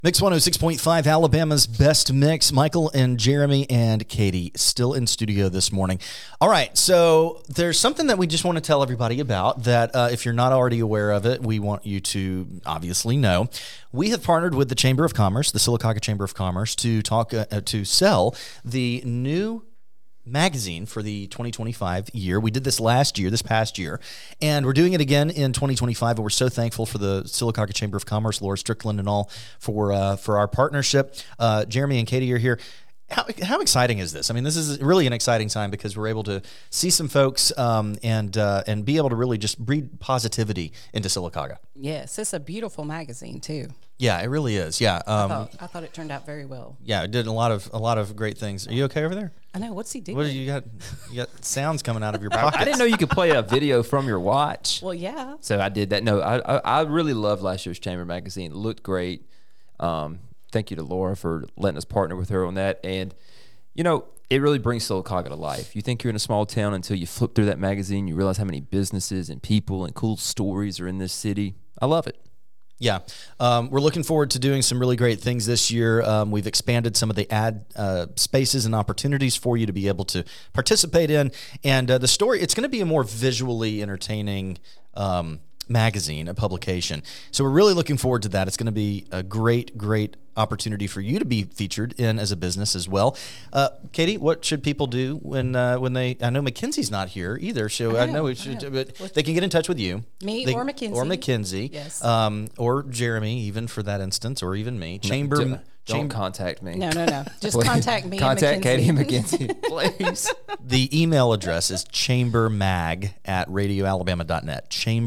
Mix 106.5, Alabama's best mix. Michael and Jeremy and Katie still in studio this morning. All right, so there's something that we just want to tell everybody about that if you're not already aware of it, we want you to obviously know. We have partnered with the Chamber of Commerce, the Sylacauga Chamber of Commerce, to sell the new magazine for the 2025 year. We did this this past year, and we're doing it again in 2025. And we're so thankful for the Sylacauga Chamber of Commerce, Laura Strickland, and all for our partnership. Jeremy and Katie are here. How exciting is this? I mean, this is really an exciting time because we're able to see some folks and be able to really just breed positivity into Sylacauga. Yes, it's a beautiful magazine too. Yeah, it really is. Yeah, I thought it turned out very well. Yeah, it did a lot of great things. Are you okay over there? I know. What's he doing? What do you got? You got sounds coming out of your pockets. I didn't know you could play a video from your watch. Well, yeah. So I did that. No, I really loved last year's Chamber magazine. It looked great. Thank you to Laura for letting us partner with her on that. And, you know, it really brings Sylacauga to life. You think you're in a small town until you flip through that magazine. You realize how many businesses and people and cool stories are in this city. I love it. Yeah. We're looking forward to doing some really great things this year. We've expanded some of the ad spaces and opportunities for you to be able to participate in. And the story, it's going to be a more visually entertaining magazine, a publication. So we're really looking forward to that. It's going to be a great opportunity for you to be featured in as a business as well. Katie, what should people do when they? I know Mackenzie's not here either, so I know but they can get in touch with you, or Mackenzie, yes, or Jeremy, even for that instance, or even me. Don't contact me. No. Just contact me. Contact Katie and Mackenzie, please. The email address is chambermag@radioalabama.net.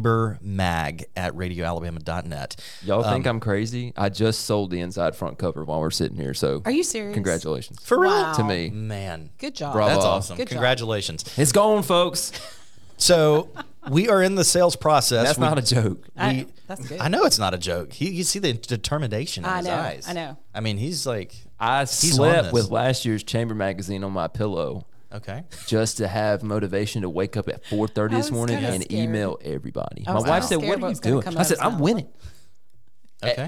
Chambermag@radioalabama.net. Y'all think I'm crazy? I just sold the inside front cover while we're sitting here. So are you serious? Congratulations. For real? Wow. To me. Man. Good job. Bravo. That's awesome. Good Congratulations. It's gone, folks. So we are in the sales process. That's not a joke. That's good. I know it's not a joke. You see the determination in his eyes. I know. I mean, he's like, I slept with last year's Chamber magazine on my pillow. Okay. Just to have motivation to wake up at 4:30 this morning and email everybody. My wife said, "What are you doing?" I said, "I'm winning." Okay.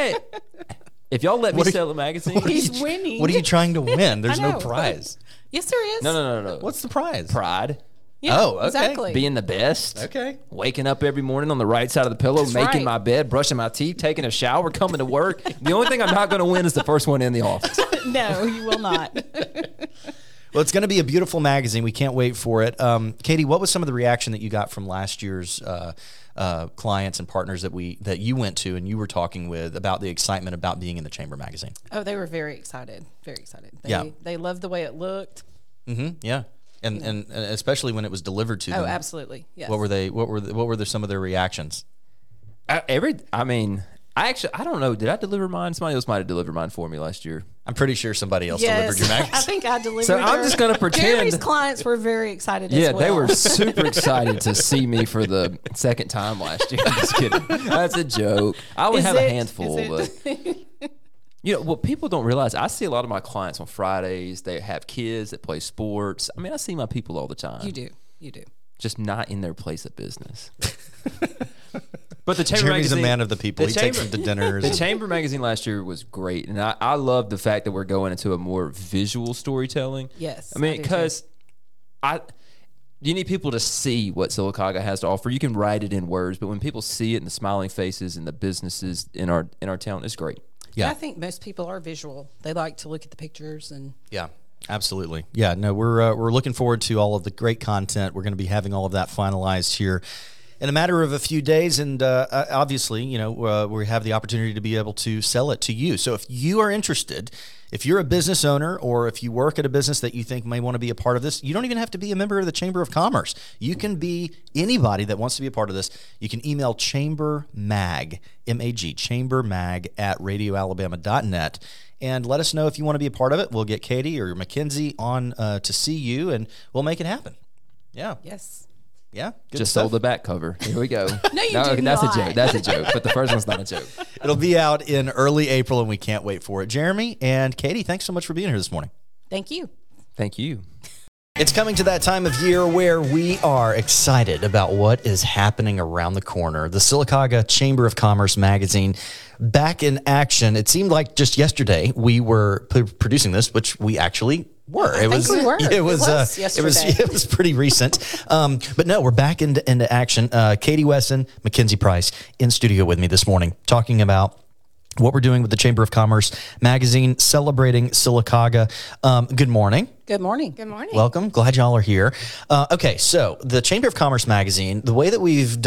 If y'all let me sell a magazine, He's winning. What are you trying to win? There's no prize. Yes, there is. No. What's the prize? Pride. Yeah, Oh, okay. exactly. Being the best. Okay. Waking up every morning on the right side of the pillow, making my bed, brushing my teeth, taking a shower, coming to work. The only thing I'm not going to win is the first one in the office. No, you will not. Well, it's going to be a beautiful magazine. We can't wait for it. Katie, what was some of the reaction that you got from last year's clients and partners that you went to and you were talking with about the excitement about being in the Chamber magazine? Oh, they were very excited. Very excited. They loved the way it looked. Mm-hmm. Yeah. And especially when it was delivered to them. Oh, absolutely. Yes. What were some of their reactions? I don't know. Did I deliver mine? Somebody else might have delivered mine for me last year. I'm pretty sure somebody else delivered your magazine. I think I delivered. So I'm just going to pretend. Jeremy's clients were very excited as well. Yeah, they were super excited to see me for the second time last year. I'm just kidding. That's a joke. I would have a handful, but you know what people don't realize. I see a lot of my clients on Fridays. They have kids that play sports. I mean, I see my people all the time. You do. Just not in their place of business. But the Chamber Jeremy's magazine, a man of the people. He takes them to dinners. The Chamber magazine last year was great, and I love the fact that we're going into a more visual storytelling. Yes, I mean, because you need people to see what Sylacauga has to offer. You can write it in words, but when people see it in the smiling faces and the businesses in our town, it's great. Yeah, I think most people are visual. They like to look at the pictures and. Yeah. Absolutely. Yeah, no, we're looking forward to all of the great content. We're going to be having all of that finalized here in a matter of a few days. And obviously, you know, we have the opportunity to be able to sell it to you. So if you are interested, if you're a business owner or if you work at a business that you think may want to be a part of this, you don't even have to be a member of the Chamber of Commerce. You can be anybody that wants to be a part of this. You can email chambermag, M-A-G, chambermag@radioalabama.net. And let us know if you want to be a part of it. We'll get Katie or Mackenzie on to see you, and we'll make it happen. Yeah. Yes. Yeah. Good Just stuff. sold the back cover. Here we go. No, that's not. a joke. That's a joke. But the first one's not a joke. It'll be out in early April, and we can't wait for it. Jeremy and Katie, thanks so much for being here this morning. Thank you. Thank you. It's coming to that time of year where we are excited about what is happening around the corner. The Sylacauga Chamber of Commerce magazine back in action. It seemed like just yesterday we were producing this, which we actually were. I think we were. It was yesterday. It was pretty recent. But no, we're back into action. Katie Wesson, Mackenzie Price in studio with me this morning, talking about what we're doing with the Chamber of Commerce magazine, celebrating Sylacauga. Good morning. Good morning. Good morning. Welcome. Glad y'all are here. Okay, so the Chamber of Commerce magazine, the way that we've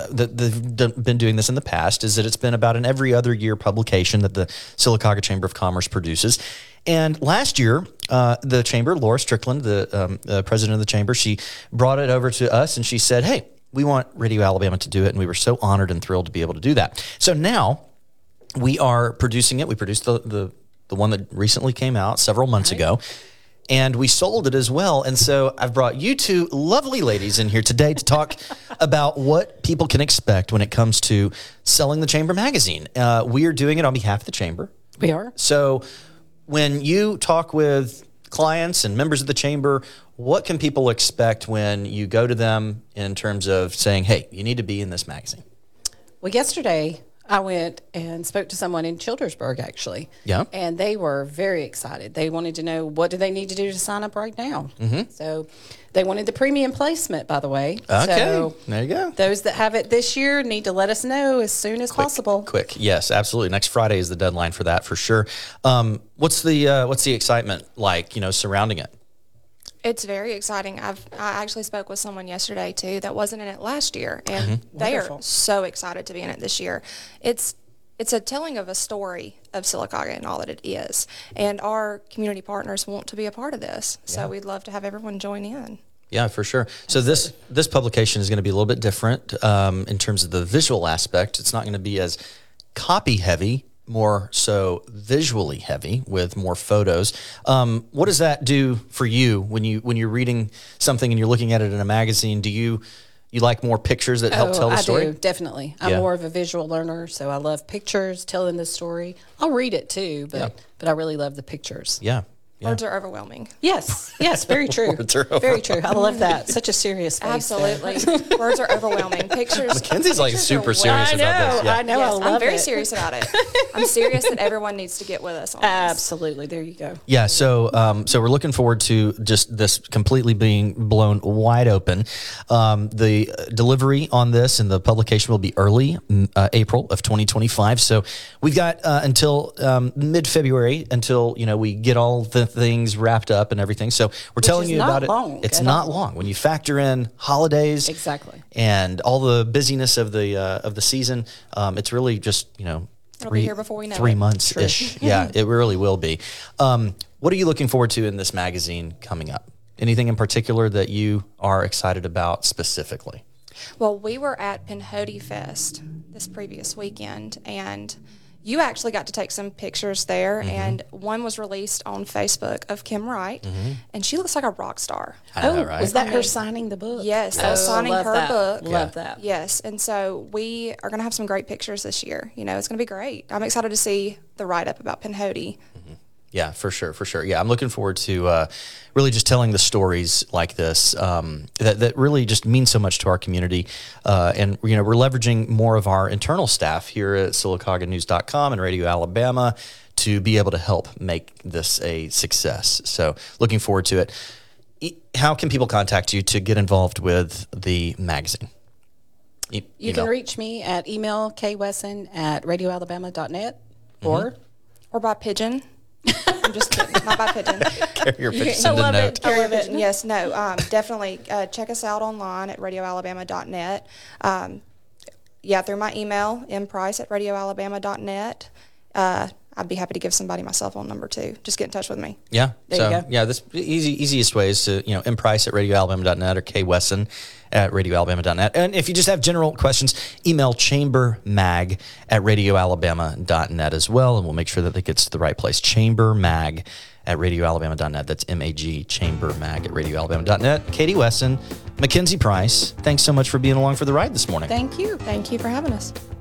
been doing this in the past is that it's been about an every other year publication that the Sylacauga Chamber of Commerce produces. And last year, the Chamber, Laura Strickland, the president of the Chamber, she brought it over to us and she said, hey, we want Radio Alabama to do it. And we were so honored and thrilled to be able to do that. So now we are producing it. We produced the one that recently came out several months ago. And we sold it as well. And so I've brought you two lovely ladies in here today to talk about what people can expect when it comes to selling the Chamber magazine. We are doing it on behalf of the Chamber. We are. So when you talk with clients and members of the Chamber, what can people expect when you go to them in terms of saying, hey, you need to be in this magazine? Well, yesterday I went and spoke to someone in Childersburg, actually. Yeah. And they were very excited. They wanted to know, what do they need to do to sign up right now? Mm-hmm. So they wanted the premium placement, by the way. Okay. So there you go. those that have it this year need to let us know as soon as possible. Quick. Yes, absolutely. Next Friday is the deadline for that for sure. What's the excitement like, surrounding it? It's very exciting. I actually spoke with someone yesterday too that wasn't in it last year, and they Wonderful. are so excited to be in it this year. It's a telling of a story of Sylacauga and all that it is, and our community partners want to be a part of this. So we'd love to have everyone join in. Yeah, for sure. So this publication is going to be a little bit different in terms of the visual aspect. It's not going to be as copy heavy, more so visually heavy with more photos. What does that do for you when you're reading something and you're looking at it in a magazine? Do you like more pictures that help tell the story? I do, definitely. I'm more of a visual learner, so I love pictures, telling the story. I'll read it too, but I really love the pictures. Yeah. Words are overwhelming. Yes, very true. Words are Very true. I love that. Such a serious face. Absolutely. Words are overwhelming. Pictures. Mackenzie's like pictures super are serious way- about this. Yeah. I know. Yes, I love I'm very it. serious about it. I'm serious that everyone needs to get with us on this. Absolutely. There you go. Yeah, so we're looking forward to just this completely being blown wide open. The delivery on this and the publication will be early April of 2025. So we've got until mid-February until we get all the things wrapped up and everything. So we're telling you about it. It's not long when you factor in holidays, Exactly. and all the busyness of the season. It's really just It'll be here before we know 3 it. months ish. Yeah, it really will be. What are you looking forward to in this magazine coming up? Anything in particular that you are excited about specifically? Well, we were at Pinhoti Fest this previous weekend, and you actually got to take some pictures there, and one was released on Facebook of Kim Wright, and she looks like a rock star. I know, right? Was that her signing the book? Yes, Oh, signing love her that. book. Love that. Yes, and so we are going to have some great pictures this year. It's going to be great. I'm excited to see the write-up about Pinhoti. Yeah, for sure. Yeah, I'm looking forward to really just telling the stories like this that really just mean so much to our community. And we're leveraging more of our internal staff here at SylacaugaNews.com and Radio Alabama to be able to help make this a success. So looking forward to it. How can people contact you to get involved with the magazine? You can reach me at email kwesson@radioalabama.net or Or by pigeon. I'm just kidding. Not by pigeon. Carrier pigeon I to love note. it. Carrier Pigeon. pigeon. Yes, no, definitely check us out online at radioalabama.net. Through my email, mprice@radioalabama.net. I'd be happy to give somebody my cell phone number too. Just get in touch with me. Yeah. There you go. Yeah, this easiest way is to, mprice@radioalabama.net or kwesson@radioalabama.net. And if you just have general questions, email chambermag@radioalabama.net as well, and we'll make sure that it gets to the right place. Chambermag@radioalabama.net. That's MAG, chambermag@radioalabama.net. Katie Wesson, Mackenzie Price, thanks so much for being along for the ride this morning. thank you. Thank you for having us.